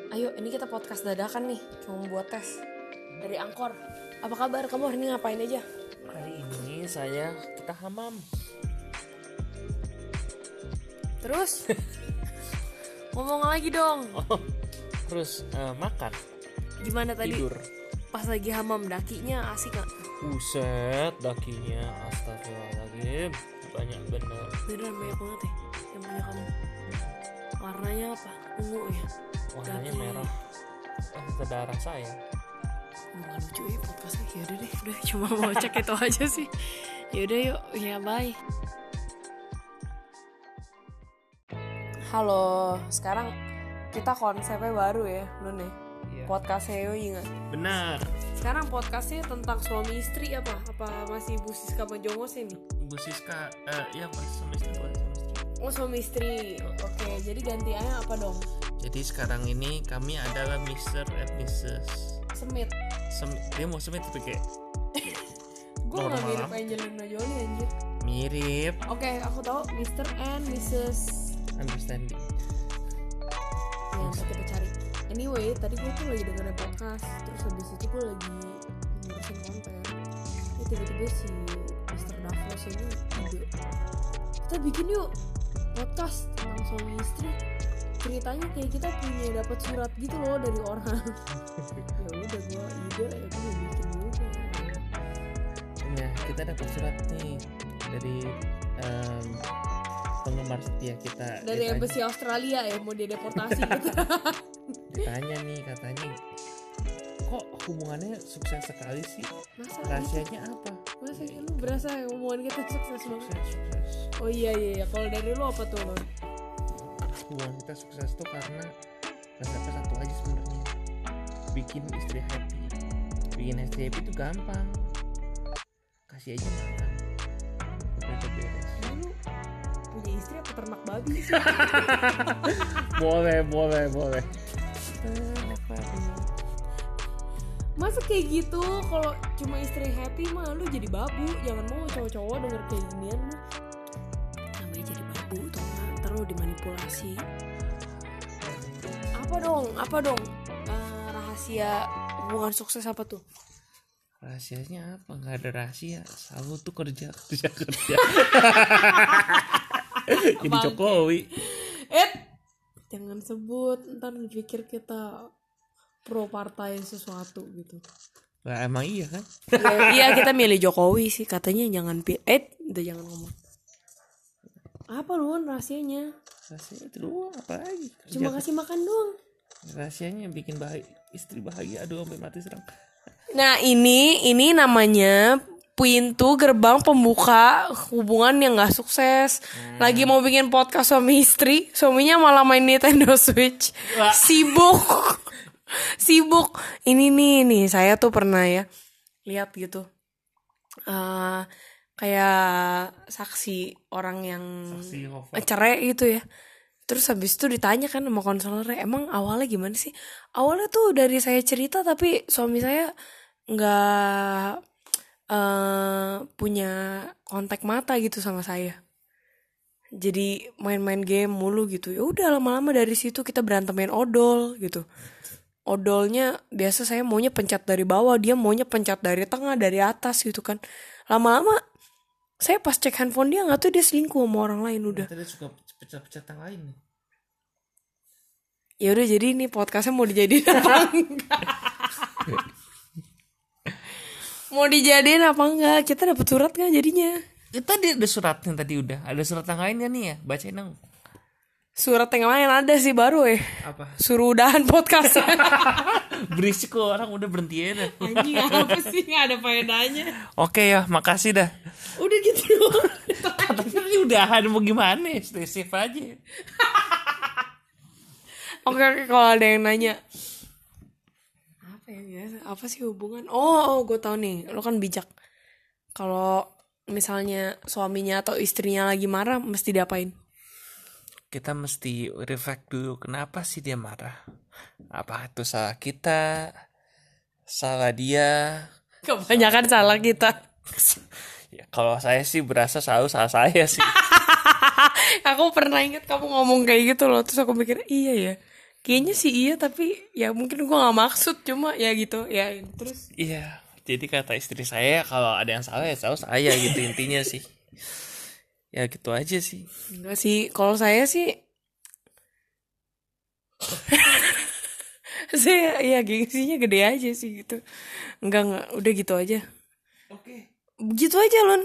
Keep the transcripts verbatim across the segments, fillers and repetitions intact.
Ayo, ini kita podcast dadakan nih, cuma buat tes dari Angkor. Apa kabar? Kamu hari ini ngapain aja? Hari ini saya kita hamam. Terus? Ngomong lagi dong. Oh, terus uh, makan. Gimana tadi? Tidur. Pas lagi hamam, dakinya asik gak? Buset, dakinya astagfirullahaladzim. Banyak bener. Beneran banyak banget ya yang punya kamu. Warnanya apa? Ungu ya? Warnanya Daki. merah. Oh, ke darah saya. Nggak lucu ya podcastnya. Yaudah deh, udah cuma mau cek itu aja sih. Yaudah yuk, ya bye. Halo, sekarang kita konsepnya baru ya, Nun ya. Iya. Podcastnya Yoi nggak? Benar. Sekarang podcastnya tentang suami istri apa? Apa masih Bu Siska sama Jongos ini? Bu Siska, uh, ya pas sama istri buat sama istri. Oh suami istri, oke. Jadi gantiannya apa dong? Jadi sekarang ini kami adalah mister and missus Semit. Sem- dia mau semit tapi kayak Gue nggak Normal. mirip Angelina Jolie anjir. mirip. Oke, aku tahu mister and missus Understanding. yang kita cari. Anyway, tadi gue tuh lagi dengerin podcast, terus habis itu gue lagi ngurusin konten. Ini tiba-tiba si mister Davos ini ide, kita bikin yuk podcast tentang suami istri. Ceritanya kayak kita punya dapat surat gitu loh dari orang. Ya udah gue ide, ya gue bikin juga. Nah, kita dapat surat nih dari um, penggemar setia kita. Dari Ditanya- embassy Australia ya, mau dideportasi gitu. Ditanya nih katanya, kok hubungannya sukses sekali sih? Masa Rahasianya apa? Masa sih lu berasa hubungan kita sukses banget? Sukses, sukses. Oh iya iya, iya. Kalau dari lu apa tuh lo? Hubungan kita sukses tuh karena resepnya satu aja sebenarnya. Bikin istri happy. Bikin istri happy itu gampang. Kasih aja makan. Udah udah beres. Lu punya istri apa ternak babi sih? Boleh, boleh, boleh. Masa kayak gitu? Kalau cuma istri happy mah lu jadi babu. Jangan mau cowok-cowok denger kayak ginian mah. Namanya jadi babu tuh mah. Ntar lu dimanipulasi. Apa dong? Apa dong? Eh, rahasia hubungan sukses apa tuh? Rahasianya apa? Nggak ada rahasia. Selalu tuh kerja, kerja, kerja. Jadi Bangke. Jokowi. Eh, jangan sebut. Ntar dipikir kita pro partai sesuatu gitu. Lah emang iya kan? Ya, iya kita milih Jokowi sih, katanya jangan pi- eh udah jangan ngomong. Apa lu rahasianya? Rahasianya itu doang, apa lagi? Kerja, Cuma kasih makan doang. rahasianya bikin bahagia, istri bahagia, aduh sampai mati serang. Nah ini ini namanya pintu gerbang pembuka hubungan yang nggak sukses. Hmm. Lagi mau bikin podcast suami istri, suaminya malah main Nintendo Switch. Wah. Sibuk, sibuk. Ini nih nih saya tuh pernah ya lihat gitu. Eh kayak saksi orang yang Saksi wafat. eh, cerai gitu ya. Terus habis itu ditanya kan sama konselornya, emang awalnya gimana sih? Awalnya tuh dari saya cerita tapi suami saya nggak eh, punya kontak mata gitu sama saya. Jadi main-main game mulu gitu. Ya udah lama-lama dari situ kita berantemin odol gitu. Odolnya biasa saya maunya pencet dari bawah, dia maunya pencet dari tengah, dari atas gitu kan. Lama-lama saya pas cek handphone dia nggak tahu dia selingkuh sama orang lain udah. Ternyata dia suka pecah-pecah yang lain nih. Ya udah jadi ini podcastnya mau dijadiin apa enggak? Mau dijadiin apa enggak? Kita dapat surat nggak jadinya? Kita dia ada suratnya tadi udah. Ada surat yang lain kan nih ya? Bacain dong. Surat yang lain ada sih baru ya. Apa? Suruh udahan podcastnya. Berisik kok orang udah berhenti ya dah. Anjing apa sih, nggak ada faedahnya. Oke ya, makasih dah. Udah gitu doang. Katanya ini udahan mau gimana? Stay safe aja. Oke, oke, kalau ada yang nanya apa ya biasa, apa sih hubungan? Oh, oh gue tahu nih, lo kan bijak. Kalau misalnya suaminya atau istrinya lagi marah, mesti diapain? Kita mesti reflect dulu kenapa sih dia marah. Apa itu salah kita? Salah dia? Kebanyakan salah kita. Ya, kalau saya sih berasa selalu salah saya sih. Aku pernah inget kamu ngomong kayak gitu loh, terus aku mikir iya ya, Kayaknya sih iya, tapi ya mungkin gue nggak maksud, cuma ya gitu ya. Terus Iya, jadi kata istri saya kalau ada yang salah ya salah saya gitu intinya sih. Ya gitu aja sih. enggak sih, kalau saya sih saya ya gengsinya gede aja sih gitu. Enggak enggak, udah gitu aja. Oke. Gitu aja Lon.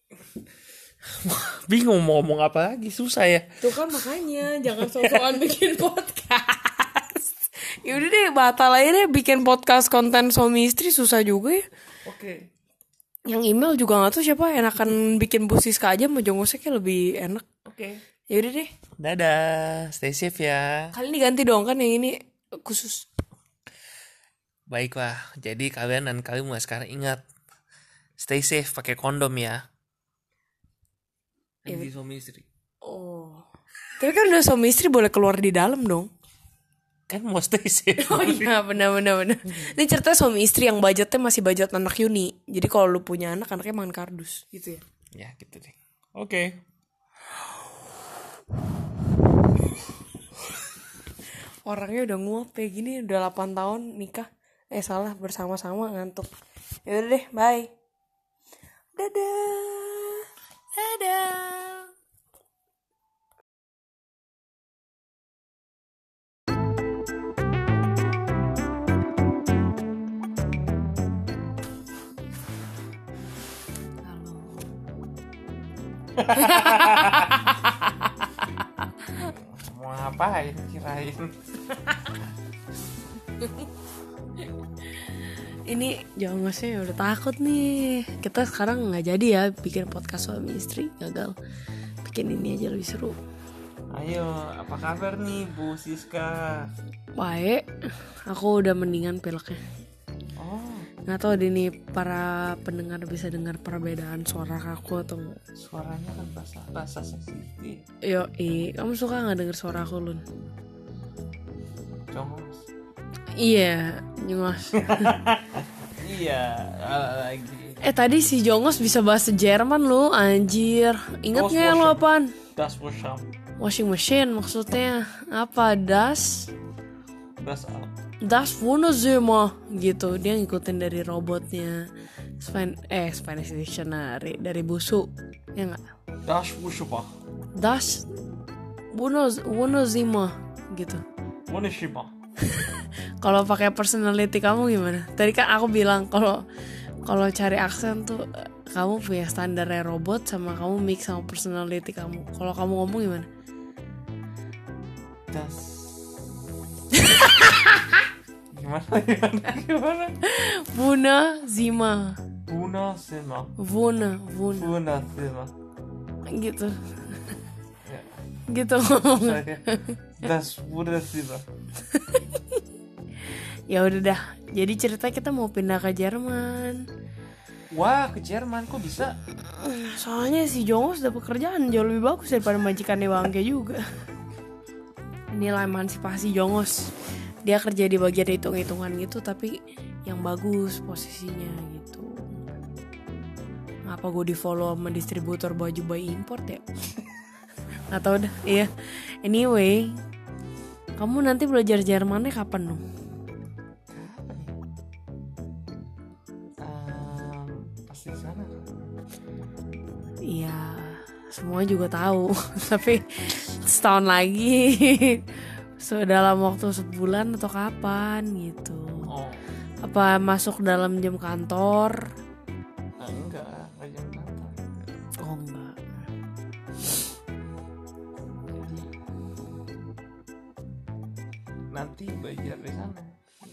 Bingung mau ngomong apa lagi, susah ya. Tuh kan makanya jangan sok-sokan bikin podcast. Ya udah deh, batal aja deh bikin podcast konten suami istri, susah juga ya. Oke. Yang email juga nggak tahu siapa, enakan bikin Bu Siska aja, mau Jonggosnya kayak lebih enak. Oke. Ya udah deh. Dadah, stay safe ya. Kali ini ganti dong kan yang ini khusus. Baiklah, jadi kalian dan kalian mulai sekarang ingat stay safe, pakai kondom ya. Jadi suami istri. Oh. Tapi kan udah suami istri boleh keluar di dalam dong. Kan mau stay safe. Oh iya benar benar benar. Ini cerita suami istri yang budgetnya masih budget anak uni. Jadi kalau lu punya anak, anaknya makan kardus gitu ya. Ya gitu deh. Oke. Orangnya udah nguap kayak gini, udah delapan tahun nikah. Eh salah, bersama-sama ngantuk. Ya udah deh, bye. Dadah. Dadah. Mau ngapain kirain? Ini Jonggosnya udah takut nih. Kita sekarang nggak jadi ya bikin podcast suami istri, gagal. Bikin ini aja lebih seru. Ayo, apa kabar nih Bu Siska? Baik, aku udah mendingan pileknya. Oh, Nggak tahu deh nih para pendengar bisa dengar perbedaan suara aku atau nggak. suaranya kan rasa rasa sensitif. Yo, i, kamu suka nggak denger suara aku Lun? Jongos. Iya, Jongos. Iya, lagi. Eh tadi si Jongos bisa bahasa Jerman lu, anjir. Ingat Bos, nggak ya bos, lu bos. apaan? Das Washam. Washing machine maksudnya apa? Das Das up. Das Wunderzimmer gitu. Dia ngikutin dari robotnya Span eh Spanish Dictionary dari Busu. Ya enggak? Das Wushubach. Das Wunoz Wunderzimmer gitu. Wunishima. Kalau pakai personality kamu gimana? Tadi kan aku bilang kalau kalau cari aksen tuh eh, kamu punya standarnya robot sama kamu mix sama personality kamu. Kalau kamu ngomong gimana? Das. Gimana gimana gimana? Wuna Zima. Buna Sima. Wuna Wuna Buna Sima. gitu. Ya. Gitu ngomong. Saya Das Wunderzimmer. Ya udah dah. Jadi cerita kita mau pindah ke Jerman. Wah, ke Jerman kok bisa? Soalnya si Jongos udah pekerjaan jauh lebih bagus daripada majikannya Bangke juga. Inilah emansipasi Jongos. Dia kerja di bagian hitung-hitungan gitu, tapi yang bagus posisinya gitu. Ngapa gue di follow sama distributor baju by import ya? Nggak tahu dah. Iya. Anyway, kamu nanti belajar Jermannya kapan dong? Um, pasti sana. Iya, semua juga tahu. Tapi setahun lagi, so, dalam waktu sebulan atau kapan gitu. Oh, Apa masuk dalam jam kantor? nah, enggak, enggak jam kantor. Oh enggak. Jadi nanti belajar di sana.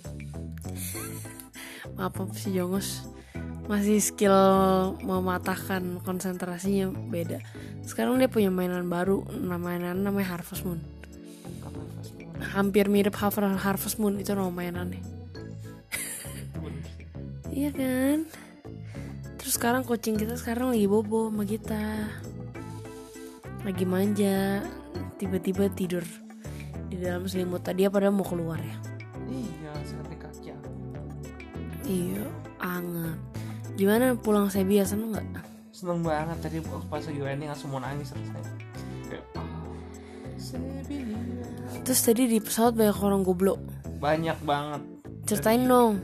Apa sih Jongos? Masih skill mematahkan konsentrasinya beda. Sekarang dia punya mainan baru, namanya namanya Harvest Moon. Apa Facebook? Hampir mirip Har- Harvest Moon itu nama mainannya. Iya kan? Terus sekarang kucing kita sekarang lagi bobo sama kita. Lagi manja, tiba-tiba tidur di dalam selimut. Tadi padahal mau keluar ya. Iya, sampai kaki aku. Iya, anget. Gimana pulang Serbia, seneng gak? Seneng banget tadi pas lagi landing langsung mau nangis rasanya. Kayak ah, Sevilla. Terus tadi di pesawat banyak orang goblok. Banyak banget. Ceritain dong.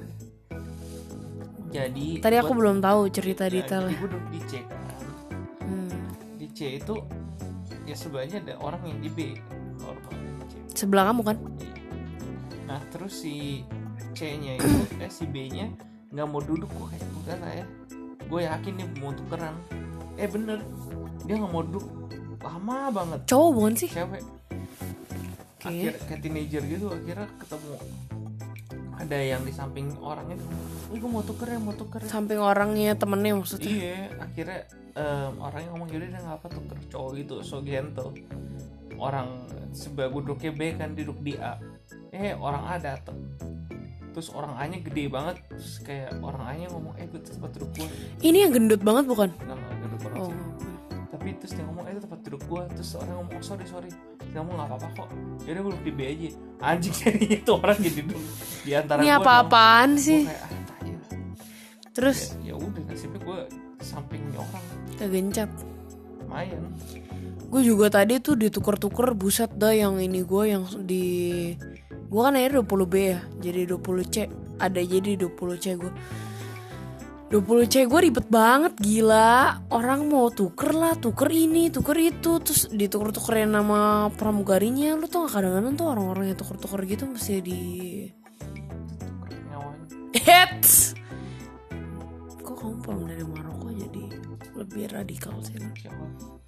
Jadi tadi aku gua, belum tahu cerita ya, detailnya. Jadi gue duduk di C kan. Hmm. Di C itu ya sebelahnya ada orang yang di B. Normal di C. Sebelah kamu kan? Iya. Nah terus si C-nya itu eh si B-nya nggak mau duduk. Gue kayak udah lah ya. Gue yakin nih mau tukeran. Eh bener, dia nggak mau duduk. Lama banget. Cowok bukan sih? Cewek. Okay. Akhir kayak teenager gitu, akhirnya ketemu ada yang di samping orangnya, ih gue mau tuker ya mau tuker ya. Samping orangnya temennya maksudnya. Iya, akhirnya um, orangnya ngomong yaudah deh nggak apa tuker. Cowok gitu so gentle. Orang sebelah gue duduknya B kan, duduk di A. Eh orang A dateng. Terus orang A nya gede banget. Terus kayak orang A nya ngomong eh gue tempat duduk gue. Ini yang gendut banget bukan? Nggak nggak gendut banget Oh. sih. Tapi terus dia ngomong eh itu tempat duduk gue. Terus orang ngomong oh sorry sorry. Dia ngomong nggak apa-apa kok. Yaudah gue duduk di B aja. Anjing jadi itu orang jadi duduk di antara Ini gue. apa-apaan sih? Gue kayak ah tai. Terus Ya, ya udah nasibnya gue sampingnya orang. kegencet. Lumayan. Gue juga tadi tuh ditukar-tukar, buset dah yang ini gue yang di gue kan akhirnya dua puluh B ya, jadi dua puluh C. Ada jadi dua puluh C gue. dua puluh C gue ribet banget gila. Orang mau tuker lah, tuker ini, tuker itu, terus dituker-tukerin nama pramugarinya. Lu tau gak kadang-kadang tuh orang-orang yang tuker-tuker gitu mesti di Tuker nyawanya. Hits. Kok kamu pulang dari Maroko jadi lebih radikal sih? Siapa?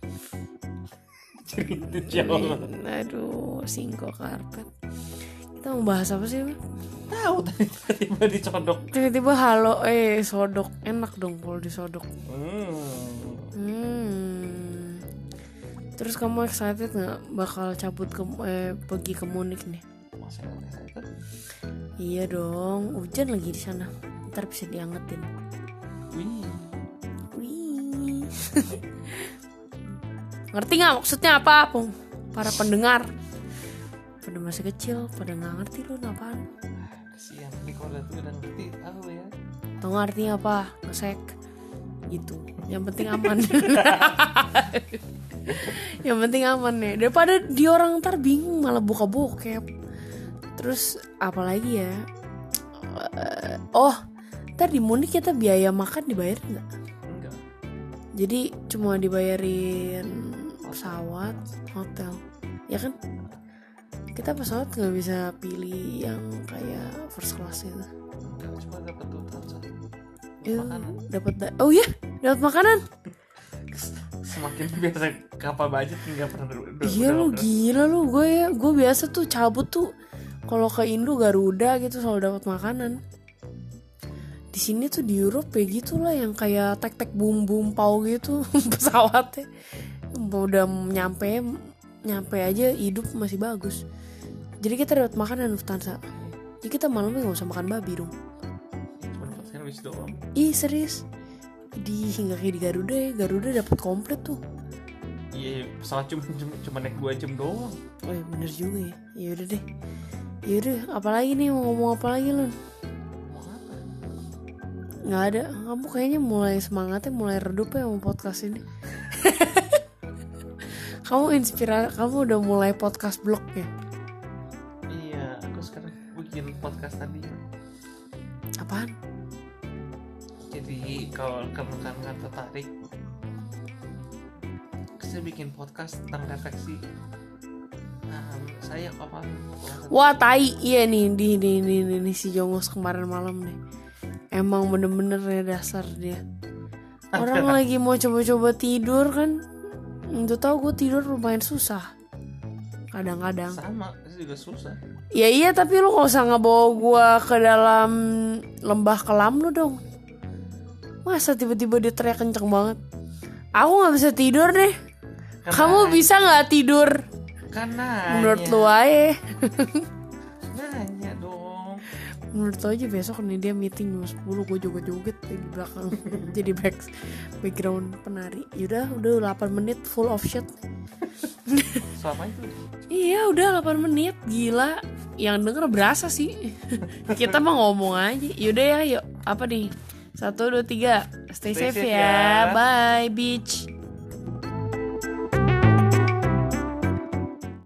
Cerita siapa? Aduh, singko karpet. Kita mau bahas apa sih? Tahu tadi tiba-tiba dicodok. Tiba-tiba halo, eh sodok. Enak dong kalau disodok. Hmm. Hmm. Terus kamu excited nggak bakal cabut ke eh, pergi ke Munich nih? Masa nggak excited? Iya dong, hujan lagi di sana. Ntar bisa diangetin. Wih. Wih. Ngerti nggak maksudnya apa, Pung? Para pendengar. Pada masih kecil, pada nggak ngerti lu apaan. Kasihan nih kalau tuh udah ngerti tahu ya. Tau nggak artinya apa? Ngesek gitu. Yang penting aman. Yang penting aman nih. Daripada di orang ntar bingung malah buka bokep. Terus apalagi ya? Oh, ntar di Munich kita biaya makan dibayar nggak? Enggak. Jadi cuma dibayarin pesawat, hotel, ya kan? Kita pesawat nggak bisa pilih yang kayak first class itu. Enggak, cuma dapat tuh transfer. Itu Makanan. dapat da- oh ya, dapat makanan. Semakin biasa kapal budget nggak pernah dulu. Iya lu gila lu, gue ya, gue biasa tuh cabut tuh kalau ke Indo Garuda gitu selalu dapat makanan. Di sini tuh di Europe ya gitulah yang kayak tek-tek bum bum pau gitu pesawatnya. Udah nyampe nyampe aja hidup masih bagus. Jadi kita dapat makanan Lufthansa. Jadi kita malamnya nggak usah makan babi dong. Cuma dapat sandwich doang. Ih serius. Di hingga kayak di Garuda ya, Garuda dapat komplit tuh. Iya, pesawat cuma cuma, cuma naik dua jam doang. Oh iya bener juga ya. Ya udah deh. Ya udah, apalagi nih mau ngomong apa lagi lu? Mau apa? Nggak ada. Kamu kayaknya mulai semangatnya mulai redup ya sama podcast ini. Kamu inspirasi, kamu udah mulai podcast blog ya? Iya, aku sekarang bikin podcast tadi. Apaan? Jadi kalau kamu-kamu tertarik, saya bikin podcast tentang refleksi. Um, saya kapan? Wah tai, iya nih di di di, di, di si Jongos kemarin malam nih. Emang bener-bener ya dasar dia. Orang lagi mau coba-coba tidur kan. Untuk tahu gue tidur lumayan susah. Kadang-kadang. Sama, itu juga susah. Ya iya tapi lu gak usah ngebawa gue ke dalam lembah kelam lu dong. Masa tiba-tiba dia teriak kenceng banget. Aku gak bisa tidur deh. Karena Kamu bisa gak tidur? Karena Menurut lu aja. Nanya dong. Menurut lu aja besok nih dia meeting jam sepuluh. Gue joget-joget di belakang. Jadi back, background penari. Yaudah udah delapan menit full of shit. Selama itu Iya udah delapan menit. Gila. Yang denger berasa sih. Kita mah ngomong aja. Yaudah ya yuk. Apa nih? Satu, dua, tiga. Stay, Stay safe, safe ya. ya. Bye beach.